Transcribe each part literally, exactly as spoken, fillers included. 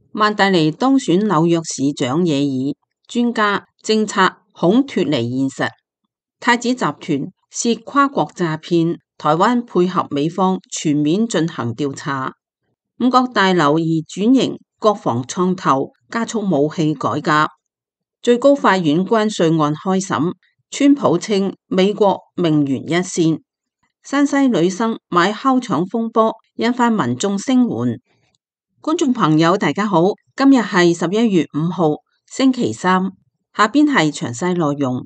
曼達尼當選紐約市長惹議，專家政策恐脫離現實。太子集團涉跨國詐騙，台灣配合美方全面進行調查。五角大樓擬轉型國防創投，加速武器改革。最高法院關稅案開審，川普稱美國命懸一線。山西女生買烤腸風波引發民眾聲援。觀眾朋友大家好，今日係十一月五號星期三，下邊係詳細內容。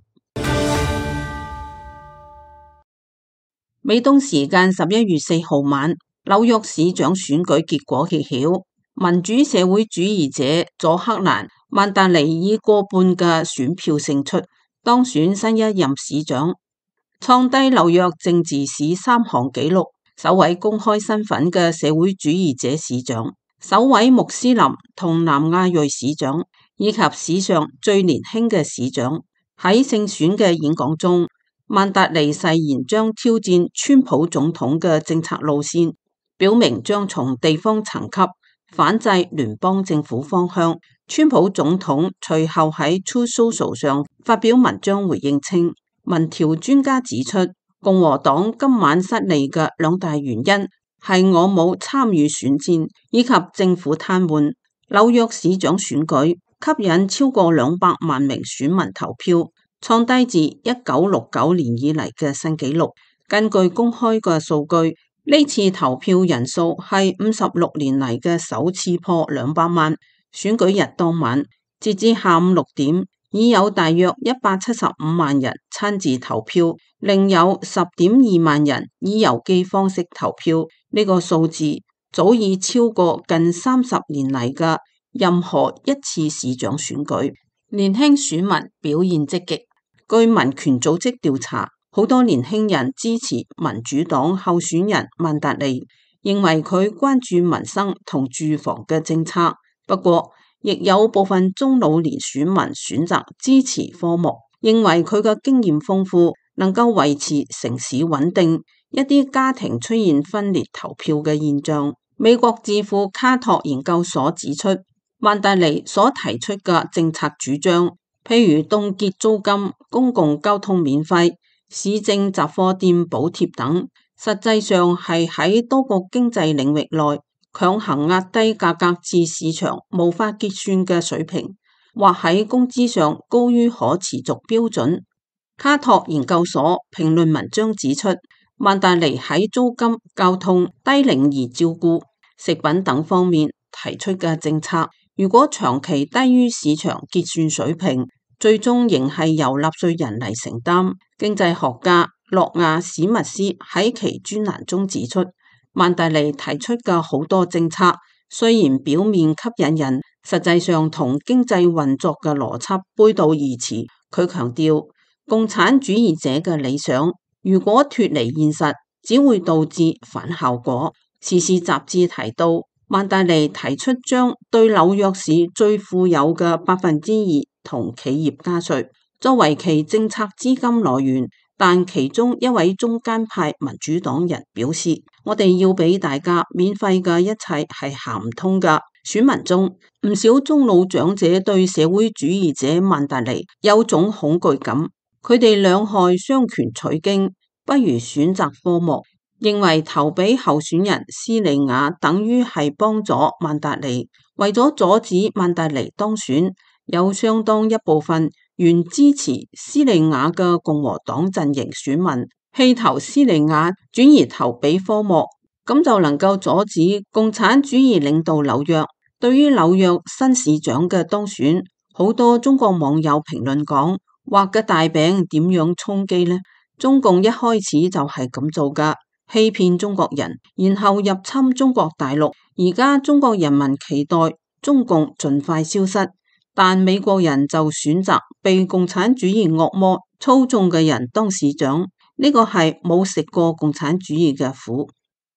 美東時間十一月四號晚，紐約市長選舉結果揭曉，民主社會主義者佐克蘭曼達尼以過半嘅選票勝出，當選新一任市長，創低紐約政治史三項紀錄，首位公開身份嘅社會主義者市長，首位穆斯林同南亞裔市長，以及史上最年輕嘅市長。喺勝選嘅演講中，曼達尼誓言將挑戰川普總統嘅政策路線，表明將從地方層級反制聯邦政府方向。川普總統隨後喺 Truth Social 上發表文章回應稱，民調專家指出，共和黨今晚失利嘅兩大原因係我冇參與選戰以及政府癱瘓。紐約市長選舉吸引超過兩百萬名選民投票，創低自一九六九年以嚟嘅新紀錄。根據公開嘅數據，呢次投票人數係五十六年嚟嘅首次破兩百萬。選舉日當晚，截至下午六點，已有大約一百七十五萬人親自投票，另有十點二萬人以郵寄方式投票。呢個數字早已超過近三十年嚟嘅任何一次市長選舉。年輕選民表現積極。據民權組織調查，好多年輕人支持民主黨候選人曼達尼，認為佢關注民生同住房嘅政策。不過，亦有部分中老年選民選擇支持科莫，認為佢嘅經驗豐富，能夠維持城市穩定，一啲家庭出現分裂投票嘅現象。美國智庫卡托研究所指出，曼達尼所提出嘅政策主張，譬如凍結租金、公共交通免費、市政雜貨店補貼等，實際上係喺多個經濟領域內強行壓低價格至市場無法結算嘅水平，或喺工資上高於可持續標準。卡托研究所評論文章指出，曼達尼喺租金、交通、低齡兒照顧、食品等方面提出嘅政策，如果長期低於市場結算水平，最終仍係由納稅人嚟承擔。經濟學家諾亞史密斯喺其專欄中指出，曼達尼提出嘅好多政策雖然表面吸引人，實際上同經濟運作嘅邏輯背道而馳。佢強調，共產主義者嘅理想如果脫離現實，只會導致反效果。時事雜誌提到，曼達尼提出將對紐約市最富有嘅百分之二同企業加稅，作為其政策資金來源。但其中一位中間派民主黨人表示，我哋要俾大家免費嘅一切係行唔通㗎。選民中唔少中老長者對社會主義者曼達尼有種恐懼感，佢哋兩害相權取經，不如選擇科莫，認為投俾候選人斯利亞等於係幫助曼達尼。為咗阻止曼達尼當選，有相當一部分原支持斯利亞嘅共和黨陣營選民棄投斯利亞，轉而投俾科莫，咁就能夠阻止共產主義領導紐約。對於紐約新市長嘅當選，好多中國網友評論講，畫嘅大餅點樣充飢呢？中共一開始就係咁做噶，欺騙中國人，然後入侵中國大陸。而家中國人民期待中共盡快消失，但美國人就選擇被共產主義惡魔操縱嘅人當市長，呢個係冇食過共產主義嘅苦。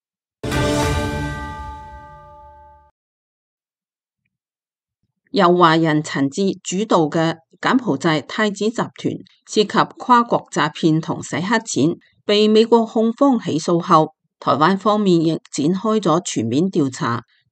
由華人陳志主導嘅柬埔寨太子集團涉及跨國詐騙同洗黑錢，被美國控方起訴後，台灣方面亦展開咗全面調查。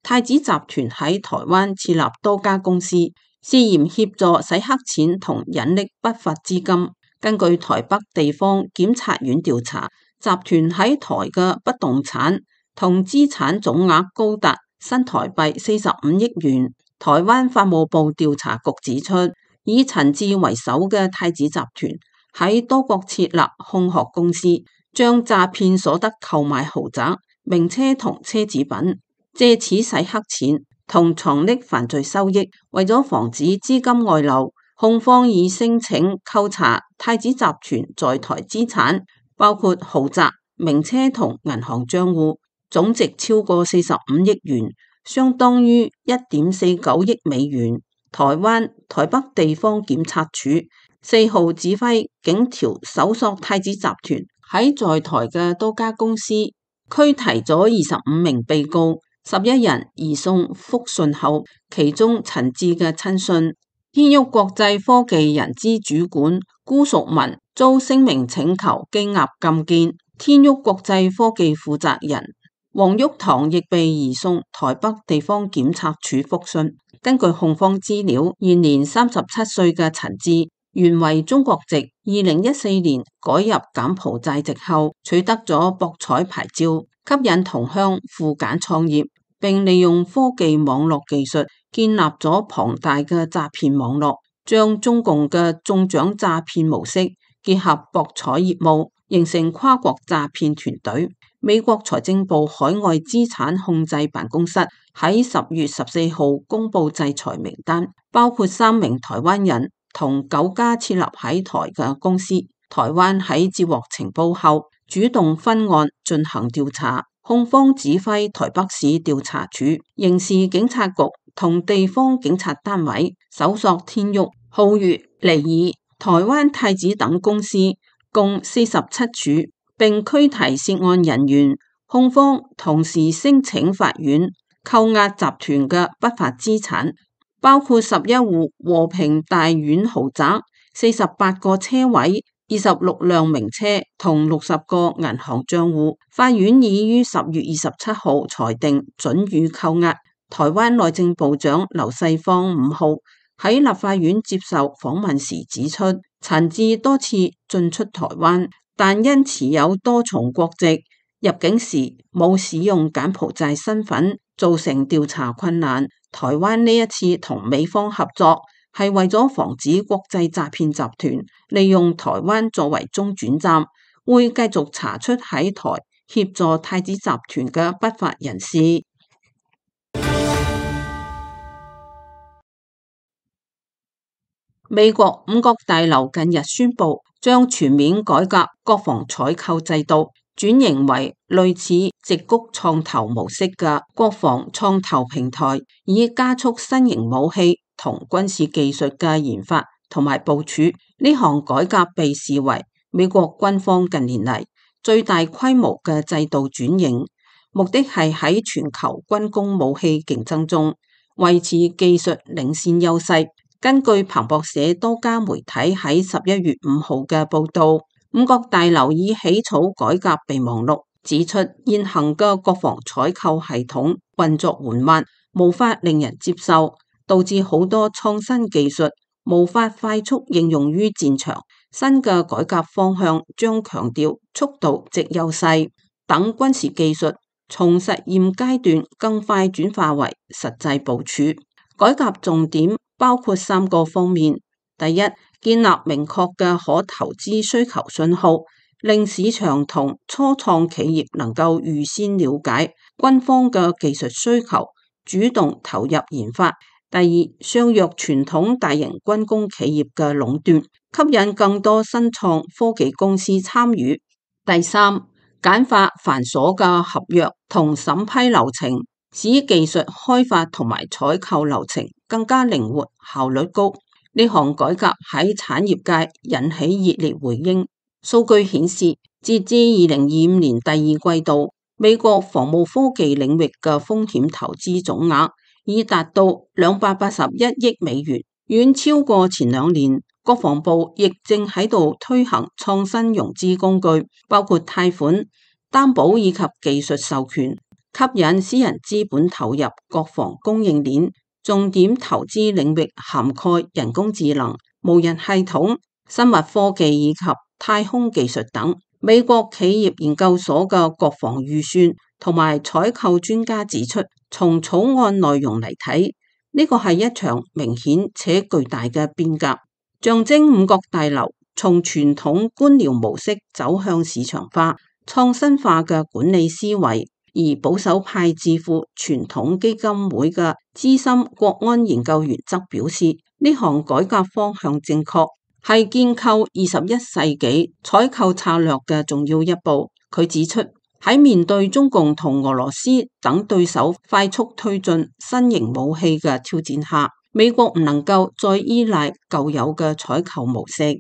太子集團喺台灣設立多家公司，涉嫌協助洗黑錢同引匿不法資金。根據台北地方檢察院調查，集團喺台嘅不動產同資產總額高達新台幣四十五億元。台灣法務部調查局指出，以陳志為首嘅太子集團喺多國設立空殼公司，將詐騙所得購買豪宅、名車同奢侈品，借此洗黑錢同藏匿犯罪收益。為咗防止資金外流，控方已申請扣查太子集團在台資產，包括豪宅、名車同銀行賬戶，總值超過四十五億元，相當於一點四九億美元。台灣台北地方檢察署四號指揮警調搜索太子集團喺在，在台嘅多家公司，拘提咗二十五名被告，十一人移送復訊後，其中陳志嘅親信天旭國際科技人資主管辜淑文遭聲明請求羈押禁見，天旭國際科技負責人黃玉堂亦被移送台北地方檢察署復訊。根據控方資料，現年三十七歲嘅陳志原為中國籍，二零一四年改入柬埔寨籍後，取得咗博彩牌照，吸引同鄉赴柬創業，並利用科技網絡技術建立咗龐大嘅詐騙網絡，將中共嘅中獎詐騙模式結合博彩業務，形成跨國詐騙團隊。美國財政部海外資產控制辦公室喺十月十四號公布制裁名單，包括三名台灣人同九家設立喺台嘅公司。台灣喺接獲情報後，主動分案進行調查。控方指揮台北市調查處、刑事警察局同地方警察單位搜索天旭、皓月、尼爾、台灣太子等公司共四十七處，並拘提涉案人員。控方同時申請法院扣押集團嘅不法資產，包括十一戶和平大院豪宅、四十八個車位、二十六輛名車同六十個銀行賬戶。法院已於十月二十七號裁定准予扣押。台灣內政部長劉世芳五號喺立法院接受訪問時指出，陳志多次進出台灣，但因持有多重國籍，入境時冇使用柬埔寨身份，造成調查困難。台灣呢一次同美方合作，係為咗防止國際詐騙集團利用台灣作為中轉站，會繼續查出喺台協助太子集團嘅不法人士。美國五角大樓近日宣布，將全面改革國防採購制度，轉型為類似矽谷創投模式嘅國防創投平台，以加速新型武器同軍事技術嘅研發同埋部署。呢項改革被視為美國軍方近年嚟最大規模嘅制度轉型，目的係喺全球軍工武器競爭中維持技術領先優勢。根據彭博社多家媒體喺十一月五號嘅報道，五角大樓以起草改革備忘錄，指出現行嘅國防採購系統運作緩慢，無法令人接受，導致好多創新技術無法快速應用於戰場。新嘅改革方向將強調速度即優勢，等軍事技術從實驗階段更快轉化為實際部署。改革重點包括三個方面：第一，建立明確嘅可投資需求信號，令市場同初創企業能夠預先了解軍方嘅技術需求，主動投入研發；第二，削弱傳統大型軍工企業嘅壟斷，吸引更多新創科技公司參與；第三，簡化繁瑣嘅合約同審批流程，使技術開發同埋採購流程更加靈活、效率高。呢項改革喺產業界引起熱烈回應。數據顯示，截至二零二五年第二季度，美國防務科技領域嘅風險投資總額已達到兩百八十一億美元，遠超過前兩年。國防部亦正喺度推行創新融資工具，包括貸款、擔保以及技術授權。 吸引私人資本投入國防供應鏈，重點投資領域涵蓋人工智能、無人系統、生物科技以及太空技術等。美國企業研究所嘅國防預算同埋採購專家指出，從草案內容嚟睇，呢個係一場明顯且巨大嘅變革，象徵五角大樓從傳統官僚模式走向市場化、創新化嘅管理思維。而保守派智庫傳統基金會嘅資深國安研究員則表示，呢項改革方向正確，係建構二十一世紀採購策略嘅重要一步。佢指出，喺面對中共同俄羅斯等對手快速推進新型武器嘅挑戰下，美國唔能夠再依賴舊有嘅採購模式。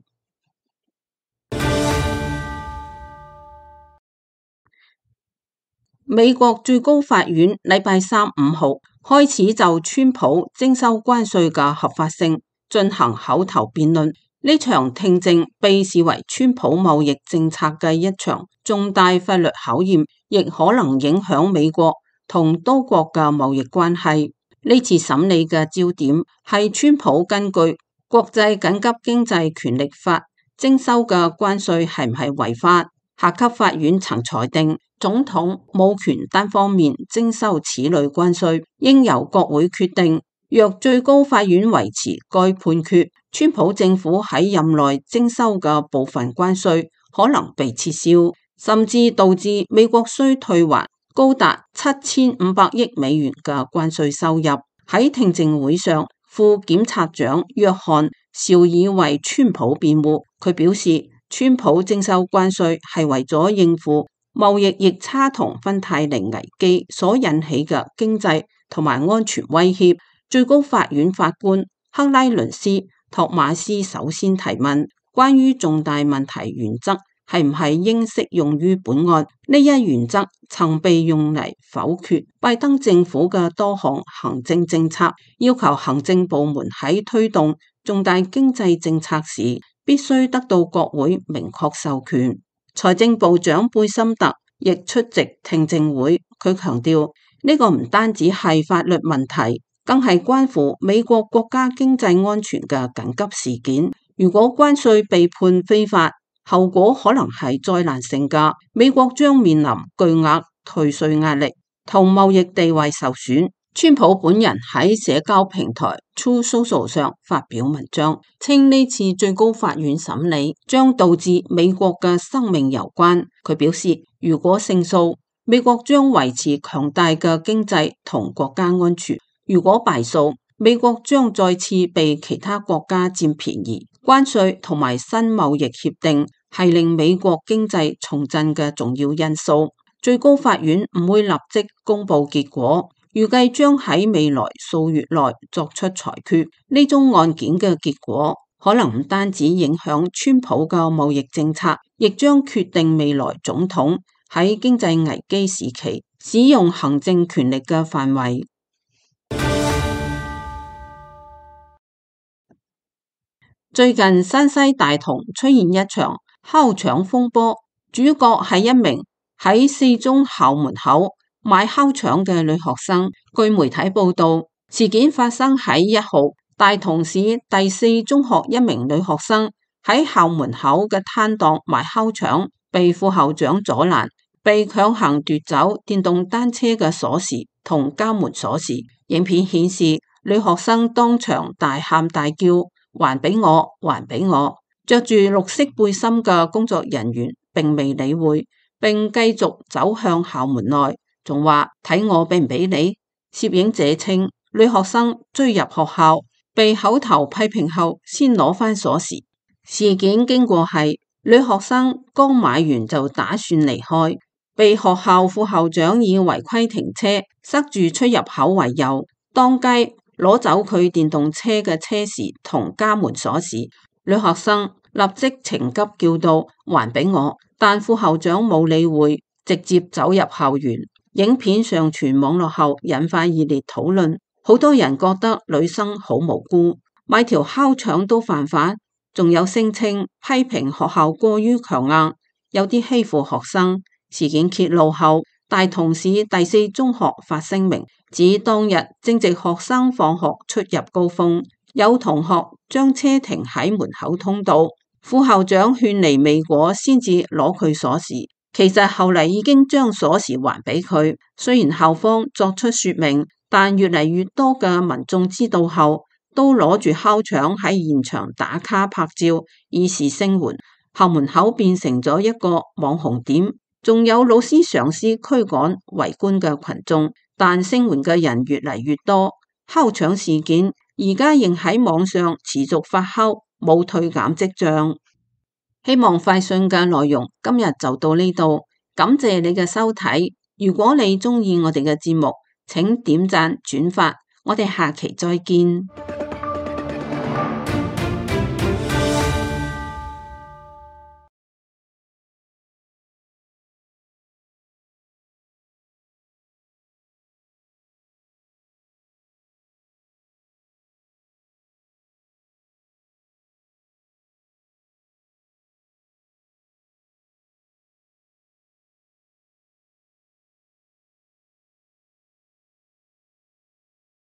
美國最高法院禮拜三五號開始就川普徵收關稅嘅合法性進行口頭辯論。呢場聽證被視為川普貿易政策嘅一場重大法律考驗，亦可能影響美國同多國嘅貿易關係。呢次審理嘅焦點係川普根據國際緊急經濟權力法徵收嘅關稅係唔係違法。下級法院曾裁定，總統冇權單方面徵收此類關稅，應由國會決定。若最高法院維持該判決，川普政府喺任內徵收嘅部分關稅可能被撤銷，甚至導致美國需退還高達七千五百億美元嘅關稅收入。喺聽證會上，副檢察長約翰紹爾為川普辯護，佢表示，川普徵收關稅係為咗應付貿易逆差同芬太尼危機所引起嘅經濟同埋安全威脅。最高法院法官克拉倫斯托馬斯首先提問，關於重大問題原則係唔係應適用於本案？呢一原則曾被用嚟否決拜登政府嘅多項行政政策，要求行政部門喺推動重大經濟政策時必須得到國會明確授權。財政部長貝森特亦出席聽證會，佢強調呢個唔單止係法律問題，更係關乎美國國家經濟安全嘅緊急事件。如果關稅被判非法，後果可能係災難性㗎，美國將面臨巨額退稅壓力同貿易地位受損。川普本人喺社交平台 Truth Social 上發表文章，稱呢次最高法院審理將導致美國嘅生命攸關。佢表示，如果勝訴，美國將維持強大嘅經濟同國家安全；如果敗訴，美國將再次被其他國家佔便宜。關稅同埋新貿易協定係令美國經濟重振嘅重要因素。最高法院唔會立即公布結果，預計將喺未來數月內作出裁決。呢宗案件嘅結果可能唔單止影響川普嘅貿易政策，亦將決定未來總統喺經濟危機時期使用行政權力嘅範圍。最近山西大同出現一場烤腸風波，主角係一名喺四中校門口買烤腸嘅女學生。據媒體報道，事件發生喺一號，大同市第四中學一名女學生喺校門口嘅攤檔買烤腸，被副校長阻攔，被強行奪走電動單車嘅鎖匙同家門鎖匙。影片顯示女學生當場大喊大叫，還俾我，還俾我！着住綠色背心嘅工作人員並未理會，並繼續走向校門內，仲話睇我俾唔俾你？攝影者稱，女學生追入學校，被口頭批評後，先攞返鎖匙。事件經過係，女學生剛買完就打算離開，被學校副校長以違規停車塞住出入口為由，當街攞走佢電動車嘅車匙同家門鎖匙。女學生立即情急叫道：還俾我！但副校長冇理會，直接走入校園。影片上傳網絡後引發熱烈討論，好多人覺得女生好無辜，買條烤腸都犯法，仲有聲稱批評學校過於強硬，有啲欺負學生。事件揭露後， 大同市第四中學發聲明，指當日正值學生放學出入高峰，有同學將車停喺門口通道，副校長勸離未果先至攞佢鎖匙，其實後嚟已經將鎖匙還俾佢。雖然校方作出說明，但越嚟越多嘅民眾知道後，都攞住烤腸喺現場打卡拍照，以示聲援。校門口變成咗一個網紅點，仲有老師嘗試驅趕圍觀嘅群眾，但聲援嘅人越嚟越多。烤腸事件而家仍喺網上持續發酵，冇退減跡象。希望快訊嘅內容今日就到呢度，感謝你嘅收睇。如果你鍾意我哋嘅節目，請點讚轉發，我哋下期再見。